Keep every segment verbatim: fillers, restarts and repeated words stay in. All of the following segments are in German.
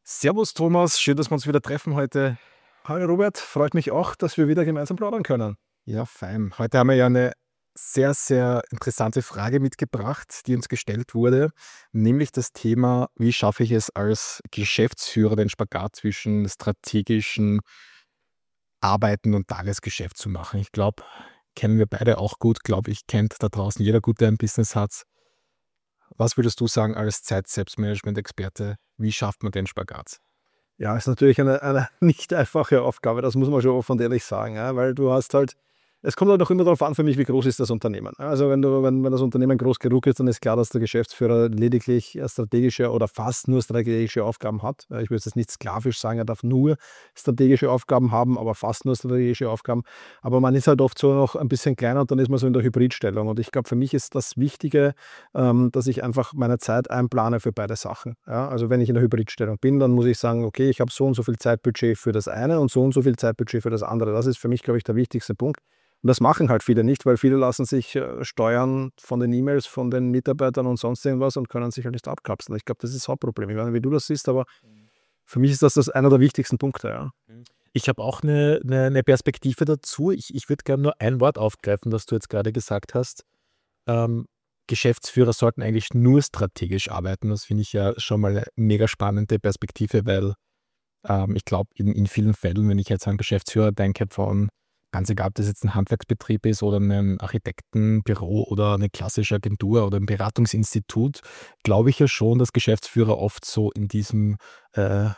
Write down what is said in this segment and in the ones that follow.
Servus Thomas, schön, dass wir uns wieder treffen heute. Hallo Robert, freut mich auch, dass wir wieder gemeinsam plaudern können. Ja, fein. Heute haben wir ja eine sehr, sehr interessante Frage mitgebracht, die uns gestellt wurde, nämlich das Thema, wie schaffe ich es als Geschäftsführer, den Spagat zwischen strategischen Arbeiten und Tagesgeschäft zu machen. Ich glaube, kennen wir beide auch gut, glaube ich, kennt da draußen jeder gut, der ein Business hat. Was würdest du sagen als Zeit-Selbstmanagement-Experte, wie schafft man den Spagat? Ja, ist natürlich eine, eine nicht einfache Aufgabe, das muss man schon offen und ehrlich sagen, ja, weil du hast halt, es kommt halt auch immer darauf an für mich, wie groß ist das Unternehmen. Also wenn, du, wenn, wenn das Unternehmen groß genug ist, dann ist klar, dass der Geschäftsführer lediglich strategische oder fast nur strategische Aufgaben hat. Ich würde jetzt nicht sklavisch sagen, er darf nur strategische Aufgaben haben, aber fast nur strategische Aufgaben. Aber man ist halt oft so noch ein bisschen kleiner und dann ist man so in der Hybridstellung. Und ich glaube, für mich ist das Wichtige, ähm, dass ich einfach meine Zeit einplane für beide Sachen. Ja, also wenn ich in der Hybridstellung bin, dann muss ich sagen, okay, ich habe so und so viel Zeitbudget für das eine und so und so viel Zeitbudget für das andere. Das ist für mich, glaube ich, der wichtigste Punkt. Und das machen halt viele nicht, weil viele lassen sich äh, steuern von den E-Mails, von den Mitarbeitern und sonst irgendwas und können sich halt nicht abkapseln. Ich glaube, das ist das Hauptproblem. Ich weiß nicht, wie du das siehst, aber für mich ist das, das einer der wichtigsten Punkte. Ja. Ich habe auch eine, eine, eine Perspektive dazu. Ich, ich würde gerne nur ein Wort aufgreifen, das du jetzt gerade gesagt hast. Ähm, Geschäftsführer sollten eigentlich nur strategisch arbeiten. Das finde ich ja schon mal eine mega spannende Perspektive, weil ähm, ich glaube, in, in vielen Fällen, wenn ich jetzt an Geschäftsführer denke, von ganz egal, ob das jetzt ein Handwerksbetrieb ist oder ein Architektenbüro oder eine klassische Agentur oder ein Beratungsinstitut, glaube ich ja schon, dass Geschäftsführer oft so in diesem äh,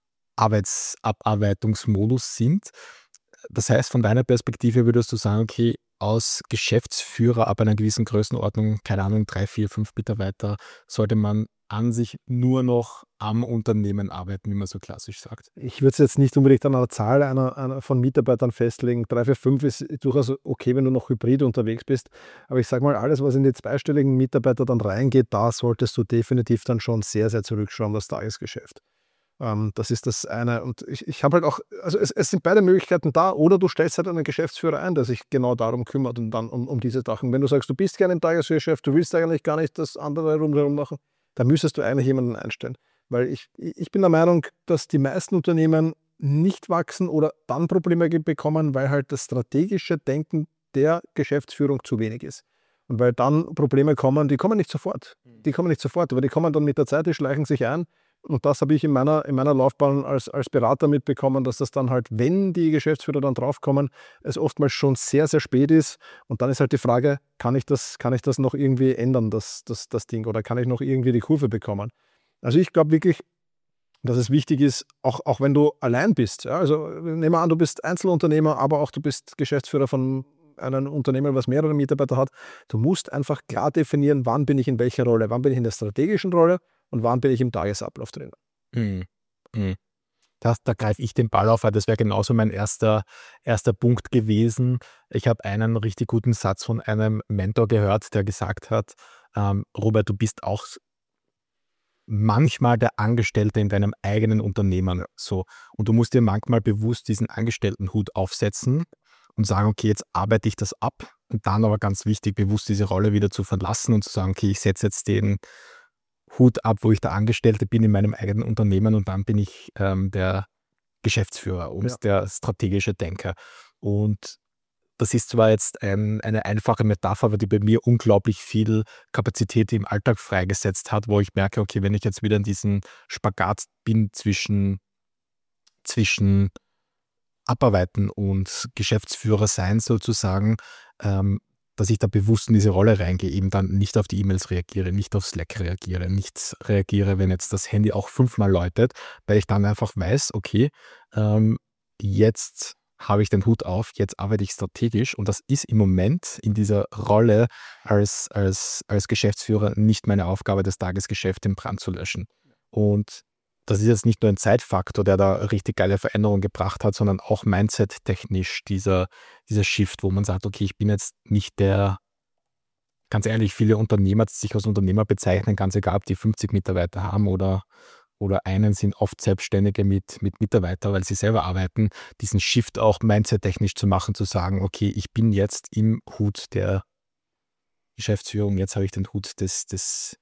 Arbeitsabarbeitungsmodus sind. Das heißt, von deiner Perspektive würdest du sagen, okay, aus Geschäftsführer ab einer gewissen Größenordnung, keine Ahnung, drei, vier, fünf Mitarbeiter, sollte man an sich nur noch am Unternehmen arbeiten, wie man so klassisch sagt. Ich würde es jetzt nicht unbedingt an einer Zahl einer, einer von Mitarbeitern festlegen. Drei, vier, fünf ist durchaus okay, wenn du noch hybrid unterwegs bist. Aber ich sage mal, alles, was in die zweistelligen Mitarbeiter dann reingeht, da solltest du definitiv dann schon sehr, sehr zurückschrauben, das Tagesgeschäft. Ähm, das ist das eine. Und ich, ich habe halt auch, also es, es sind beide Möglichkeiten da, oder du stellst halt einen Geschäftsführer ein, der sich genau darum kümmert und dann um, um diese Sachen. Wenn du sagst, du bist gerne im Tagesgeschäft, du willst eigentlich gar nicht das andere rumherum machen, dann müsstest du eigentlich jemanden einstellen. Weil ich, ich bin der Meinung, dass die meisten Unternehmen nicht wachsen oder dann Probleme bekommen, weil halt das strategische Denken der Geschäftsführung zu wenig ist. Und weil dann Probleme kommen, die kommen nicht sofort. Die kommen nicht sofort, aber die kommen dann mit der Zeit, die schleichen sich ein. Und das habe ich in meiner, in meiner Laufbahn als, als Berater mitbekommen, dass das dann halt, wenn die Geschäftsführer dann draufkommen, es oftmals schon sehr, sehr spät ist. Und dann ist halt die Frage, kann ich das, kann ich das noch irgendwie ändern, das, das, das Ding, oder kann ich noch irgendwie die Kurve bekommen? Also ich glaube wirklich, dass es wichtig ist, auch, auch wenn du allein bist. Ja, also nehmen wir an, du bist Einzelunternehmer, aber auch du bist Geschäftsführer von einem Unternehmen, was mehrere Mitarbeiter hat. Du musst einfach klar definieren, wann bin ich in welcher Rolle. Wann bin ich in der strategischen Rolle und wann bin ich im Tagesablauf drin. Mhm. Mhm. Das, da greife ich den Ball auf, weil das wäre genauso mein erster, erster Punkt gewesen. Ich habe einen richtig guten Satz von einem Mentor gehört, der gesagt hat, ähm, Robert, du bist auch manchmal der Angestellte in deinem eigenen Unternehmen. So. Und du musst dir manchmal bewusst diesen Angestelltenhut aufsetzen und sagen, okay, jetzt arbeite ich das ab. Und dann aber ganz wichtig, bewusst diese Rolle wieder zu verlassen und zu sagen, okay, ich setze jetzt den Hut ab, wo ich der Angestellte bin in meinem eigenen Unternehmen und dann bin ich ähm, der Geschäftsführer und Ja. der strategische Denker. Und das ist zwar jetzt ein, eine einfache Metapher, aber die bei mir unglaublich viel Kapazität im Alltag freigesetzt hat, wo ich merke, okay, wenn ich jetzt wieder in diesem Spagat bin zwischen, zwischen Abarbeiten und Geschäftsführer sein sozusagen, ähm, dass ich da bewusst in diese Rolle reingehe, eben dann nicht auf die E-Mails reagiere, nicht auf Slack reagiere, nicht reagiere, wenn jetzt das Handy auch fünfmal läutet, weil ich dann einfach weiß, okay, ähm, jetzt habe ich den Hut auf, jetzt arbeite ich strategisch und das ist im Moment in dieser Rolle als, als, als Geschäftsführer nicht meine Aufgabe, das Tagesgeschäft in Brand zu löschen. Und das ist jetzt nicht nur ein Zeitfaktor, der da richtig geile Veränderungen gebracht hat, sondern auch mindset-technisch dieser, dieser Shift, wo man sagt, okay, ich bin jetzt nicht der, ganz ehrlich, viele Unternehmer, die sich als Unternehmer bezeichnen, ganz egal, ob die fünfzig Mitarbeiter haben oder, oder einen, sind oft Selbstständige mit, mit Mitarbeitern, weil sie selber arbeiten, diesen Shift auch mindset-technisch zu machen, zu sagen, okay, ich bin jetzt im Hut der Geschäftsführung, jetzt habe ich den Hut des, des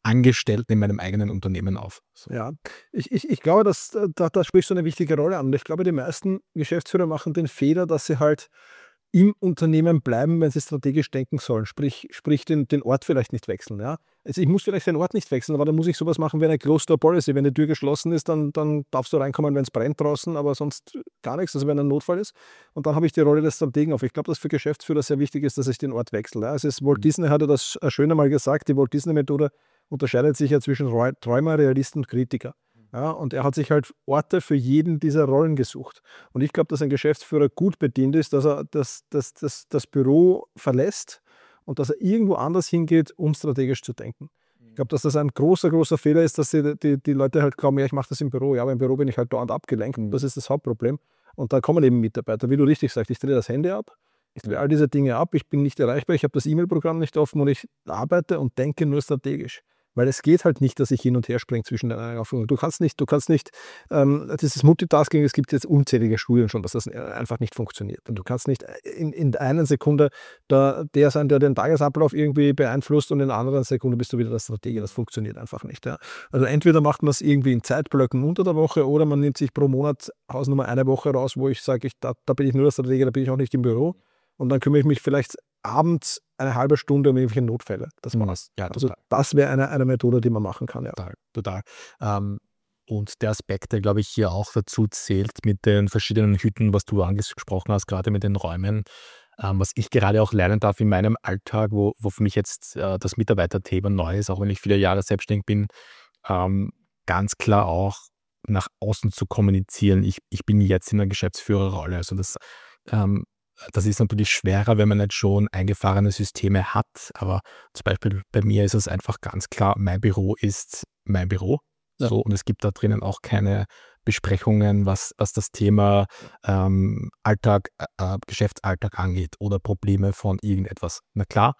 Angestellten in meinem eigenen Unternehmen auf. So. Ja, ich, ich, ich glaube, dass da, da sprichst du eine wichtige Rolle an. Und ich glaube, die meisten Geschäftsführer machen den Fehler, dass sie halt im Unternehmen bleiben, wenn sie strategisch denken sollen. Sprich, sprich den, den Ort vielleicht nicht wechseln. Ja? Also ich muss vielleicht den Ort nicht wechseln, aber dann muss ich sowas machen wie eine Closed-Door-Policy. Wenn die Tür geschlossen ist, dann, dann darfst du reinkommen, wenn es brennt draußen, aber sonst gar nichts, also wenn ein Notfall ist. Und dann habe ich die Rolle des Strategen auf. Ich glaube, dass für Geschäftsführer sehr wichtig ist, dass ich den Ort wechsle. Ja? Also es, Walt Disney hatte das schöner mal gesagt, die Walt Disney-Methode unterscheidet sich ja zwischen Träumer, Realisten und Kritiker. Ja, und er hat sich halt Orte für jeden dieser Rollen gesucht. Und ich glaube, dass ein Geschäftsführer gut bedient ist, dass er das, das, das, das Büro verlässt und dass er irgendwo anders hingeht, um strategisch zu denken. Ich glaube, dass das ein großer, großer Fehler ist, dass die, die, die Leute halt glauben, ja, ich mache das im Büro. Ja, aber im Büro bin ich halt dauernd abgelenkt. Das ist das Hauptproblem. Und da kommen eben Mitarbeiter, wie du richtig sagst, ich drehe das Handy ab, ich drehe all diese Dinge ab, ich bin nicht erreichbar, ich habe das E-Mail-Programm nicht offen und ich arbeite und denke nur strategisch. Weil es geht halt nicht, dass ich hin und her springe zwischen den Aufgaben. Du kannst nicht, du kannst nicht, ähm, dieses Multitasking, es gibt jetzt unzählige Studien schon, dass das einfach nicht funktioniert. Und du kannst nicht in, in einer Sekunde da, der sein, der den Tagesablauf irgendwie beeinflusst und in einer anderen Sekunde bist du wieder der Stratege. Das funktioniert einfach nicht. Ja. Also entweder macht man es irgendwie in Zeitblöcken unter der Woche oder man nimmt sich pro Monat Hausnummer eine Woche raus, wo ich sage, ich, da, da bin ich nur der Stratege, da bin ich auch nicht im Büro. Und dann kümmere ich mich vielleicht abends eine halbe Stunde um irgendwelche Notfälle. Das war's. Ja, also das wäre eine, eine Methode, die man machen kann. Ja. Total, total. Ähm, und der Aspekt, der, glaube ich, hier auch dazu zählt mit den verschiedenen Hüten, was du angesprochen hast, gerade mit den Räumen, ähm, was ich gerade auch lernen darf in meinem Alltag, wo, wo für mich jetzt äh, das Mitarbeiterthema neu ist, auch wenn ich viele Jahre selbstständig bin, ähm, ganz klar auch nach außen zu kommunizieren. Ich, ich bin jetzt in einer Geschäftsführerrolle. Also das ähm, Das ist natürlich schwerer, wenn man nicht schon eingefahrene Systeme hat, aber zum Beispiel bei mir ist es einfach ganz klar, mein Büro ist mein Büro. Ja. So, und es gibt da drinnen auch keine Besprechungen, was, was das Thema ähm, Alltag, äh, Geschäftsalltag angeht oder Probleme von irgendetwas. Na klar,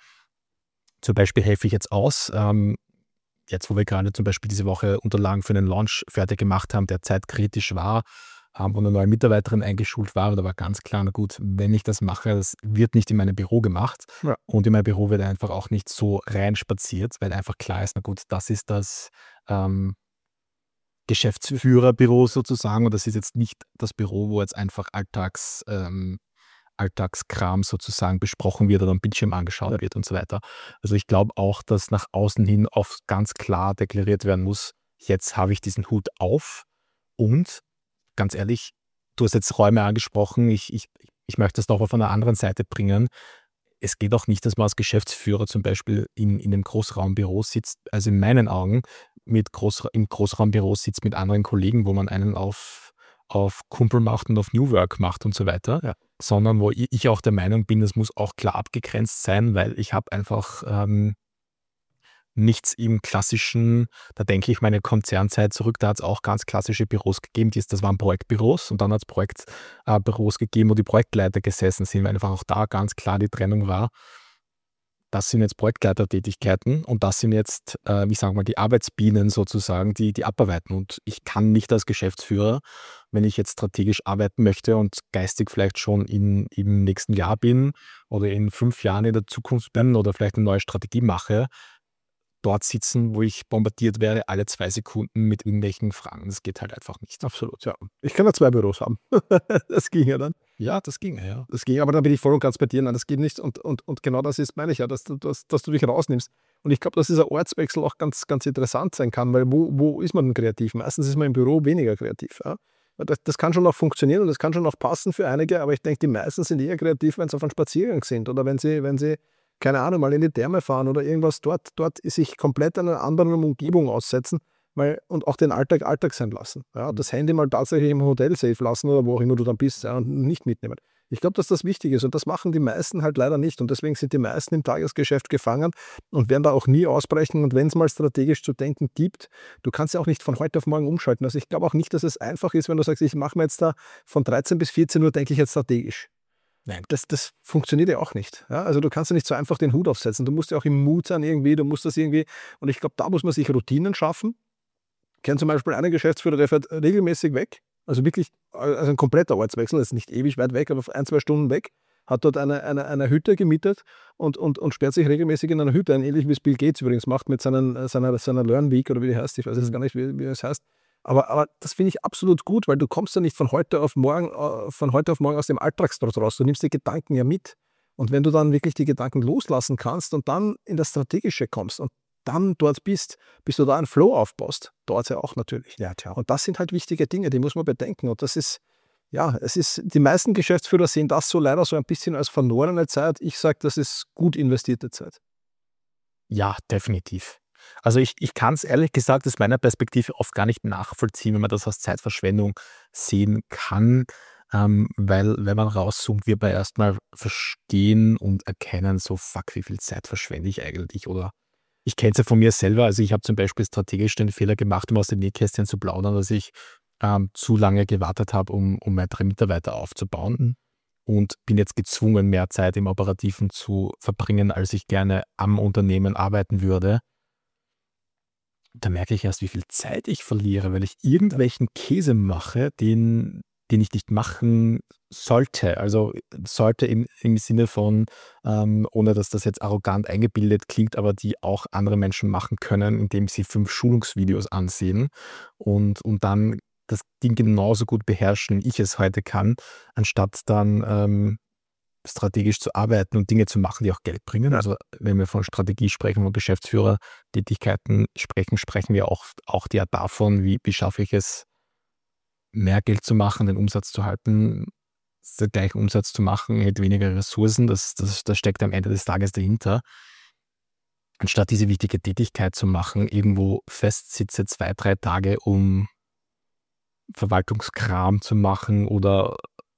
zum Beispiel helfe ich jetzt aus, ähm, jetzt wo wir gerade zum Beispiel diese Woche Unterlagen für den Launch fertig gemacht haben, der zeitkritisch war, wo eine neue Mitarbeiterin eingeschult war, da war ganz klar, na gut, wenn ich das mache, das wird nicht in meinem Büro gemacht. Ja. Und in mein Büro wird einfach auch nicht so reinspaziert, weil einfach klar ist, na gut, das ist das ähm, Geschäftsführerbüro sozusagen und das ist jetzt nicht das Büro, wo jetzt einfach Alltags, ähm, Alltagskram sozusagen besprochen wird oder am Bildschirm angeschaut Ja. wird und so weiter. Also ich glaube auch, dass nach außen hin oft ganz klar deklariert werden muss, jetzt habe ich diesen Hut auf und ganz ehrlich, du hast jetzt Räume angesprochen, ich, ich, ich möchte das noch von einer anderen Seite bringen. Es geht auch nicht, dass man als Geschäftsführer zum Beispiel in, in einem Großraumbüro sitzt, also in meinen Augen, mit Groß, im Großraumbüro sitzt mit anderen Kollegen, wo man einen auf, auf Kumpel macht und auf New Work macht und so weiter, Ja. sondern wo ich, ich auch der Meinung bin, das muss auch klar abgegrenzt sein, weil ich habe einfach ähm, nichts im klassischen, da denke ich meine Konzernzeit zurück, da hat es auch ganz klassische Büros gegeben, die, das waren Projektbüros und dann hat es Projektbüros äh, gegeben, wo die Projektleiter gesessen sind, weil einfach auch da ganz klar die Trennung war. Das sind jetzt Projektleitertätigkeiten und das sind jetzt, äh, ich sage mal, die Arbeitsbienen sozusagen, die, die abarbeiten. Und ich kann nicht als Geschäftsführer, wenn ich jetzt strategisch arbeiten möchte und geistig vielleicht schon in, im nächsten Jahr bin oder in fünf Jahren in der Zukunft bin oder vielleicht eine neue Strategie mache, dort sitzen, wo ich bombardiert werde, alle zwei Sekunden mit irgendwelchen Fragen. Das geht halt einfach nicht. Absolut, ja. Ich kann ja zwei Büros haben. Das ging ja dann. Ja, das ging ja. Das ging, aber dann bin ich voll und ganz bei dir. Nein, das geht nicht. Und, und, und genau das ist, meine ich ja, dass du, dass, dass du dich rausnimmst. Und ich glaube, dass dieser Ortswechsel auch ganz, ganz interessant sein kann, weil wo, wo ist man denn kreativ? Meistens ist man im Büro weniger kreativ. Ja? Das, das kann schon auch funktionieren und das kann schon auch passen für einige, aber ich denke, die meisten sind eher kreativ, wenn sie auf einem Spaziergang sind oder wenn sie, wenn sie keine Ahnung, mal in die Therme fahren oder irgendwas dort, dort sich komplett einer anderen Umgebung aussetzen weil, und auch den Alltag Alltag sein lassen. Ja, das Handy mal tatsächlich im Hotel safe lassen oder wo auch immer du dann bist, ja, und nicht mitnehmen. Ich glaube, dass das wichtig ist und das machen die meisten halt leider nicht und deswegen sind die meisten im Tagesgeschäft gefangen und werden da auch nie ausbrechen und wenn es mal strategisch zu denken gibt, du kannst ja auch nicht von heute auf morgen umschalten. Also ich glaube auch nicht, dass es einfach ist, wenn du sagst, ich mache mir jetzt da von dreizehn bis vierzehn Uhr denke ich jetzt strategisch. Nein, das, das funktioniert ja auch nicht. Ja, also du kannst ja nicht so einfach den Hut aufsetzen. Du musst ja auch im Mut sein irgendwie, du musst das irgendwie, und ich glaube, da muss man sich Routinen schaffen. Ich kenne zum Beispiel einen Geschäftsführer, der fährt regelmäßig weg, also wirklich, also ein kompletter Ortswechsel, das ist nicht ewig weit weg, aber ein, zwei Stunden weg hat dort eine, eine, eine Hütte gemietet und, und, und sperrt sich regelmäßig in einer Hütte ein, ähnlich wie es Bill Gates übrigens macht mit seinen, seiner, seiner Learn Week oder wie die heißt, ich weiß jetzt gar nicht, wie, wie es heißt. Aber, aber das finde ich absolut gut, weil du kommst ja nicht von heute auf morgen, äh, von heute auf morgen aus dem Alltagstrott raus. Du nimmst die Gedanken ja mit. Und wenn du dann wirklich die Gedanken loslassen kannst und dann in das Strategische kommst und dann dort bist, bis du da einen Flow aufbaust, dauert es ja auch natürlich. Ja, klar. Und das sind halt wichtige Dinge, die muss man bedenken. Und das ist, ja, es ist, die meisten Geschäftsführer sehen das so leider so ein bisschen als verlorene Zeit. Ich sage, das ist gut investierte Zeit. Ja, definitiv. Also ich, ich kann es ehrlich gesagt aus meiner Perspektive oft gar nicht nachvollziehen, wenn man das als Zeitverschwendung sehen kann, ähm, weil wenn man rauszoomt, wird man erstmal verstehen und erkennen, so fuck, wie viel Zeit verschwende ich eigentlich, oder ich kenne es ja von mir selber, also ich habe zum Beispiel strategisch den Fehler gemacht, um aus dem Nähkästchen zu plaudern, dass ich ähm, zu lange gewartet habe, um, um weitere Mitarbeiter aufzubauen, Mhm. und bin jetzt gezwungen, mehr Zeit im Operativen zu verbringen, als ich gerne am Unternehmen arbeiten würde. Da merke ich erst, wie viel Zeit ich verliere, weil ich irgendwelchen Käse mache, den, den ich nicht machen sollte. Also sollte im, im Sinne von, ähm, ohne dass das jetzt arrogant eingebildet klingt, aber die auch andere Menschen machen können, indem sie fünf Schulungsvideos ansehen und, und dann das Ding genauso gut beherrschen, wie ich es heute kann, anstatt dann ähm, strategisch zu arbeiten und Dinge zu machen, die auch Geld bringen. Also wenn wir von Strategie sprechen, von Geschäftsführertätigkeiten sprechen, sprechen wir auch, auch ja davon, wie, wie schaffe ich es, mehr Geld zu machen, den Umsatz zu halten, den gleichen Umsatz zu machen, mit weniger Ressourcen. Das, das, das steckt am Ende des Tages dahinter. Anstatt diese wichtige Tätigkeit zu machen, irgendwo festsitze zwei, drei Tage, um Verwaltungskram zu machen oder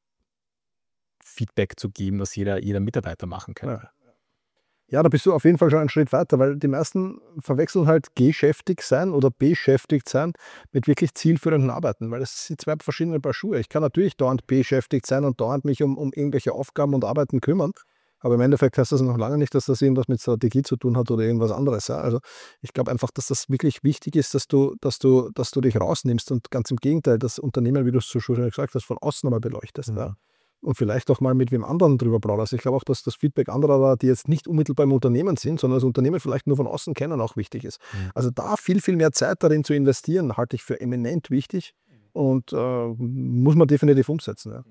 Feedback zu geben, das jeder, jeder Mitarbeiter machen kann. Ja. Ja, da bist du auf jeden Fall schon einen Schritt weiter, weil die meisten verwechseln halt geschäftig sein oder beschäftigt sein mit wirklich zielführenden Arbeiten, weil das sind zwei verschiedene Paar Schuhe. Ich kann natürlich dauernd beschäftigt sein und dauernd mich um, um irgendwelche Aufgaben und Arbeiten kümmern, aber im Endeffekt heißt das noch lange nicht, dass das irgendwas mit Strategie zu tun hat oder irgendwas anderes. Ja? Also ich glaube einfach, dass das wirklich wichtig ist, dass du, dass du, dass du dich rausnimmst und ganz im Gegenteil, das Unternehmen, wie du es so schön gesagt hast, von außen einmal beleuchtest. Mhm. Ja? Und vielleicht auch mal mit wem anderen drüber plauderst. Ich glaube auch, dass das Feedback anderer, die jetzt nicht unmittelbar im Unternehmen sind, sondern das Unternehmen vielleicht nur von außen kennen, auch wichtig ist. Mhm. Also da viel, viel mehr Zeit darin zu investieren, halte ich für eminent wichtig und äh, muss man definitiv umsetzen. Ja.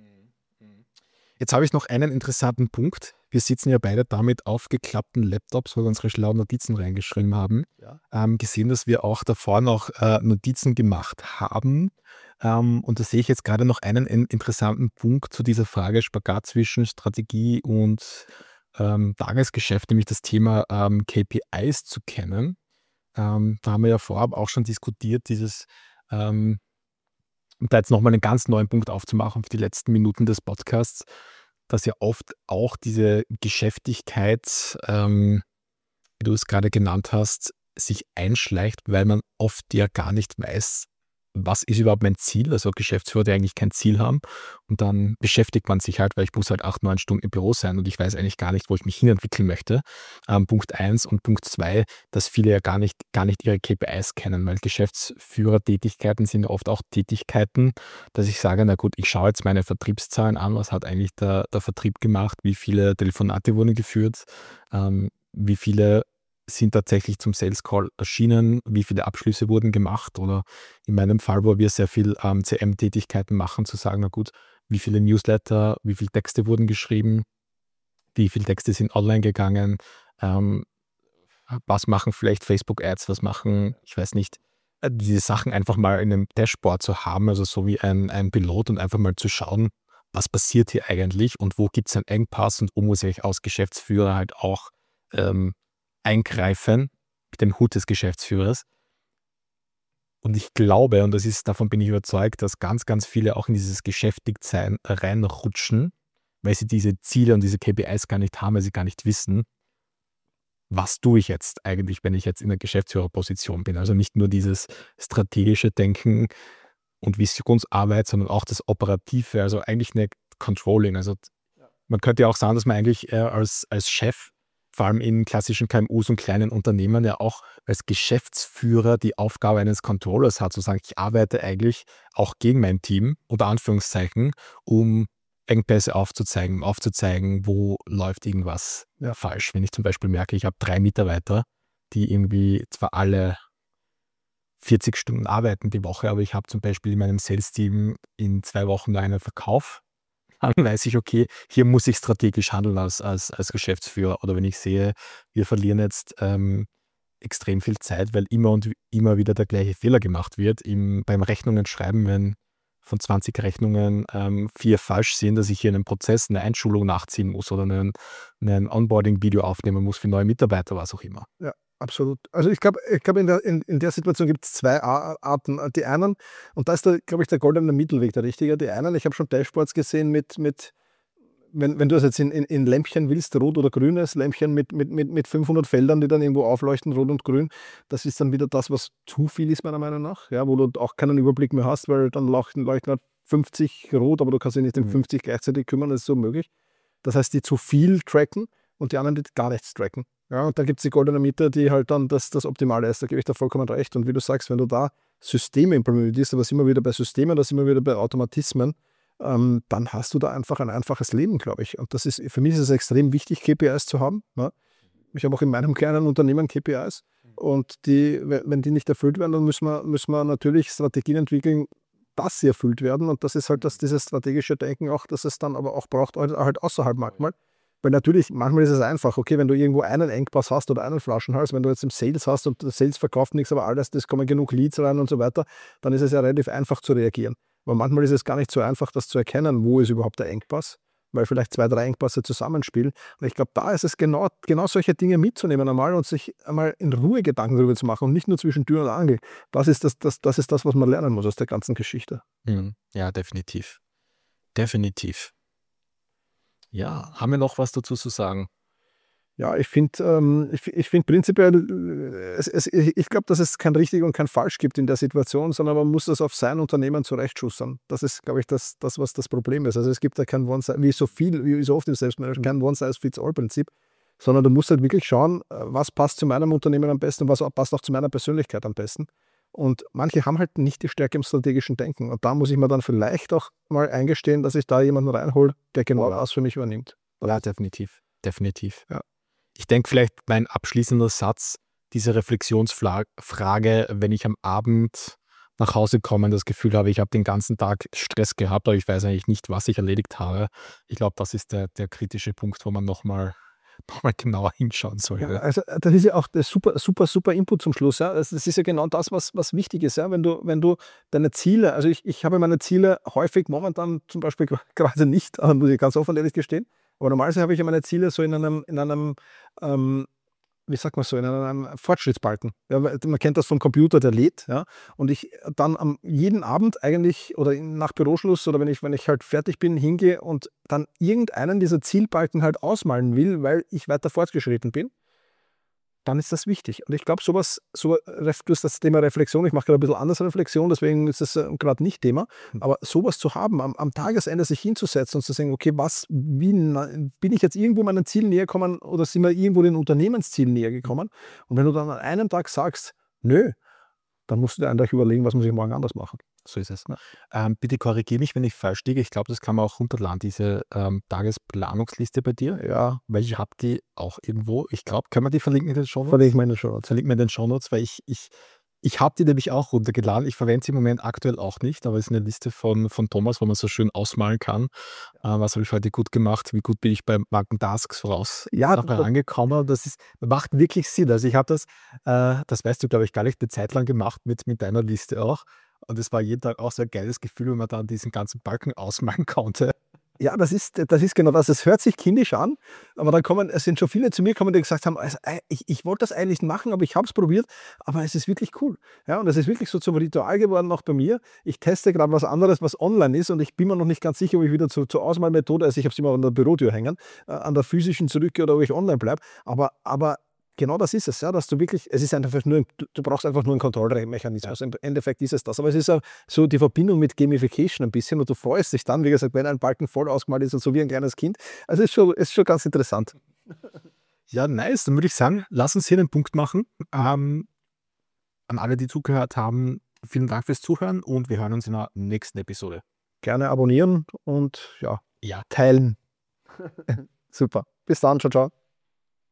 Jetzt habe ich noch einen interessanten Punkt. Wir sitzen ja beide da mit aufgeklappten Laptops, wo wir unsere schlauen Notizen reingeschrieben haben. Ja. Ähm, gesehen, dass wir auch davor noch äh, Notizen gemacht haben. Ähm, und da sehe ich jetzt gerade noch einen in, interessanten Punkt zu dieser Frage Spagat zwischen Strategie und ähm, Tagesgeschäft, nämlich das Thema ähm, K P Is zu kennen. Ähm, da haben wir ja vorab auch schon diskutiert, dieses, ähm, um da jetzt nochmal einen ganz neuen Punkt aufzumachen für die letzten Minuten des Podcasts, dass ja oft auch diese Geschäftigkeit, ähm, wie du es gerade genannt hast, sich einschleicht, weil man oft ja gar nicht weiß, was ist überhaupt mein Ziel, also Geschäftsführer, die eigentlich kein Ziel haben, und dann beschäftigt man sich halt, weil ich muss halt acht, neun Stunden im Büro sein und ich weiß eigentlich gar nicht, wo ich mich hinentwickeln möchte. Ähm, Punkt eins und Punkt zwei, dass viele ja gar nicht, gar nicht ihre K P Is kennen, weil Geschäftsführertätigkeiten sind ja oft auch Tätigkeiten, dass ich sage, na gut, ich schaue jetzt meine Vertriebszahlen an, was hat eigentlich der, der Vertrieb gemacht, wie viele Telefonate wurden geführt, ähm, wie viele sind tatsächlich zum Sales Call erschienen, wie viele Abschlüsse wurden gemacht, oder in meinem Fall, wo wir sehr viel ähm, C M-Tätigkeiten machen, zu sagen, na gut, wie viele Newsletter, wie viele Texte wurden geschrieben, wie viele Texte sind online gegangen, ähm, was machen vielleicht Facebook-Ads, was machen, ich weiß nicht, äh, diese Sachen einfach mal in einem Dashboard zu haben, also so wie ein, ein Pilot, und einfach mal zu schauen, was passiert hier eigentlich und wo gibt es einen Engpass und wo muss ich als Geschäftsführer halt auch ähm, eingreifen mit dem Hut des Geschäftsführers. Und ich glaube, und das ist, davon bin ich überzeugt, dass ganz, ganz viele auch in dieses Geschäftigtsein reinrutschen, weil sie diese Ziele und diese K P Is gar nicht haben, weil sie gar nicht wissen, was tue ich jetzt eigentlich, wenn ich jetzt in der Geschäftsführerposition bin. Also nicht nur dieses strategische Denken und Visionsarbeit, sondern auch das Operative, also eigentlich eine Controlling. Also man könnte ja auch sagen, dass man eigentlich äh, als, als Chef, vor allem in klassischen K M Us und kleinen Unternehmen, ja auch als Geschäftsführer die Aufgabe eines Controllers hat, zu sagen, ich arbeite eigentlich auch gegen mein Team, unter Anführungszeichen, um Engpässe aufzuzeigen, aufzuzeigen, wo läuft irgendwas Ja. falsch. Wenn ich zum Beispiel merke, ich habe drei Mitarbeiter, die irgendwie zwar alle vierzig Stunden arbeiten die Woche, aber ich habe zum Beispiel in meinem Sales-Team in zwei Wochen nur einen Verkauf, dann weiß ich, okay, hier muss ich strategisch handeln als, als, als Geschäftsführer. Oder wenn ich sehe, wir verlieren jetzt ähm, extrem viel Zeit, weil immer und immer wieder der gleiche Fehler gemacht wird. Im, beim Rechnungen schreiben, wenn von zwanzig Rechnungen ähm, vier falsch sind, dass ich hier einen Prozess, eine Einschulung nachziehen muss oder einen, einen Onboarding-Video aufnehmen muss für neue Mitarbeiter, was auch immer. Ja, absolut. Also ich glaube, ich glaub, in, der, in, in der Situation gibt es zwei A- Arten. Die einen, und da ist, glaube ich, der goldene Mittelweg der richtige. Die einen, ich habe schon Dashboards gesehen mit, mit wenn, wenn du das jetzt in, in, in Lämpchen willst, rot oder grünes Lämpchen mit, mit, mit, mit fünfhundert Feldern, die dann irgendwo aufleuchten, rot und grün, das ist dann wieder das, was zu viel ist, meiner Meinung nach, ja, wo du auch keinen Überblick mehr hast, weil dann leuchten, leuchten halt fünfzig rot, aber du kannst dich nicht um Mhm. fünfzig gleichzeitig kümmern, das ist so möglich. Das heißt, die zu viel tracken und die anderen, die gar nichts tracken. Ja, und dann gibt es die goldene Mitte, die halt dann das, das Optimale ist. Da gebe ich dir vollkommen recht. Und wie du sagst, wenn du da Systeme implementierst, aber sind wir wieder bei Systemen, da sind wir wieder bei Automatismen, ähm, dann hast du da einfach ein einfaches Leben, glaube ich. Und das ist, für mich ist es extrem wichtig, K P Is zu haben. Ja. Ich habe auch in meinem kleinen Unternehmen K P Is. Und die, wenn die nicht erfüllt werden, dann müssen wir, müssen wir natürlich Strategien entwickeln, dass sie erfüllt werden. Und das ist halt das, dieses strategische Denken auch, dass es dann aber auch braucht, halt außerhalb manchmal. Weil natürlich, manchmal ist es einfach, okay, wenn du irgendwo einen Engpass hast oder einen Flaschenhals, wenn du jetzt im Sales hast und der Sales verkauft nichts, aber alles, das kommen genug Leads rein und so weiter, dann ist es ja relativ einfach zu reagieren. Aber manchmal ist es gar nicht so einfach, das zu erkennen, wo ist überhaupt der Engpass, weil vielleicht zwei, drei Engpässe zusammenspielen. Und ich glaube, da ist es genau, genau solche Dinge mitzunehmen einmal und sich einmal in Ruhe Gedanken darüber zu machen und nicht nur zwischen Tür und Angel. Das ist das, das, das ist das, was man lernen muss aus der ganzen Geschichte. Mhm. Ja, definitiv. Definitiv. Ja, haben wir noch was dazu zu sagen? Ja, ich finde ähm, ich, ich find prinzipiell, äh, es, es, ich, ich glaube, dass es kein richtig und kein falsch gibt in der Situation, sondern man muss das auf sein Unternehmen zurechtschustern. Das ist, glaube ich, das, das, was das Problem ist. Also es gibt da kein One Size, wie so viel, wie so oft im Selbstmanagement, kein One-Size-Fits-All-Prinzip, sondern du musst halt wirklich schauen, äh, was passt zu meinem Unternehmen am besten und was passt auch zu meiner Persönlichkeit am besten. Und manche haben halt nicht die Stärke im strategischen Denken. Und da muss ich mir dann vielleicht auch mal eingestehen, dass ich da jemanden reinhole, der genau das für mich übernimmt. Ja, definitiv. Definitiv. Ja. Ich denke vielleicht mein abschließender Satz, diese Reflexionsfrage, wenn ich am Abend nach Hause komme und das Gefühl habe, ich habe den ganzen Tag Stress gehabt, aber ich weiß eigentlich nicht, was ich erledigt habe. Ich glaube, das ist der, der kritische Punkt, wo man nochmal noch mal genauer hinschauen sollte. Ja, also das ist ja auch der super, super, super Input zum Schluss. Ja. Das ist ja genau das, was, was wichtig ist. Ja. Wenn du, wenn du deine Ziele, also ich, ich habe meine Ziele häufig momentan zum Beispiel gerade nicht, muss ich ganz offen ehrlich gestehen, aber normalerweise habe ich ja meine Ziele so in einem, in einem ähm, wie sagt man so, in einem Fortschrittsbalken. Ja, man kennt das vom Computer, der lädt. Ja, und ich dann am jeden Abend eigentlich oder nach Büroschluss oder wenn ich, wenn ich halt fertig bin, hingehe und dann irgendeinen dieser Zielbalken halt ausmalen will, weil ich weiter fortgeschritten bin, dann ist das wichtig. Und ich glaube, sowas, so, du hast das Thema Reflexion, ich mache gerade ein bisschen anders Reflexion, deswegen ist das äh, gerade nicht Thema, aber sowas zu haben, am, am Tagesende sich hinzusetzen und zu sagen, okay, was, wie bin ich jetzt irgendwo meinem Ziel näher gekommen oder sind wir irgendwo den Unternehmenszielen näher gekommen? Und wenn du dann an einem Tag sagst, nö, dann musst du dir eigentlich überlegen, was muss ich morgen anders machen. So ist es. Ähm, bitte korrigiere mich, wenn ich falsch liege. Ich glaube, das kann man auch runterladen, diese ähm, Tagesplanungsliste bei dir. Ja, Weil ich habe die auch irgendwo. Ich glaube, können wir die verlinken in den Shownotes? verlinke ich meine Shownotes. Verlinken wir in den Shownotes, weil ich, ich, ich habe die nämlich auch runtergeladen. Ich verwende sie im Moment aktuell auch nicht, aber es ist eine Liste von, von Thomas, wo man so schön ausmalen kann. Äh, was habe ich heute gut gemacht? Wie gut bin ich bei Marken Tasks voraus Ja, nachher angekommen? Das ist, macht wirklich Sinn. Also ich habe das, äh, das weißt du, glaube ich, gar nicht, eine Zeit lang gemacht mit, mit deiner Liste auch. Und es war jeden Tag auch so ein geiles Gefühl, wenn man dann diesen ganzen Balken ausmalen konnte. Ja, das ist, das ist genau das. Es hört sich kindisch an, aber dann kommen, es sind schon viele zu mir gekommen, die gesagt haben, also, ich, ich wollte das eigentlich machen, aber ich habe es probiert, aber es ist wirklich cool. Ja, und es ist wirklich so zum Ritual geworden, auch bei mir. Ich teste gerade was anderes, was online ist und ich bin mir noch nicht ganz sicher, ob ich wieder zur, zur Ausmalmethode, also ich habe es immer an der Bürotür hängen, äh, an der physischen zurückgehe oder ob ich online bleibe, aber, aber genau das ist es, ja, dass du wirklich, es ist einfach nur, du, du brauchst einfach nur einen Kontrollmechanismus. Ja. Im Endeffekt ist es das. Aber es ist auch so die Verbindung mit Gamification ein bisschen und du freust dich dann, wie gesagt, wenn ein Balken voll ausgemalt ist und so wie ein kleines Kind. Also es ist schon, ist schon ganz interessant. Ja, nice. Dann würde ich sagen, lass uns hier einen Punkt machen. Ähm, an alle, die zugehört haben, vielen Dank fürs Zuhören und wir hören uns in der nächsten Episode. Gerne abonnieren und ja. Ja. teilen. Super. Bis dann. Ciao, ciao.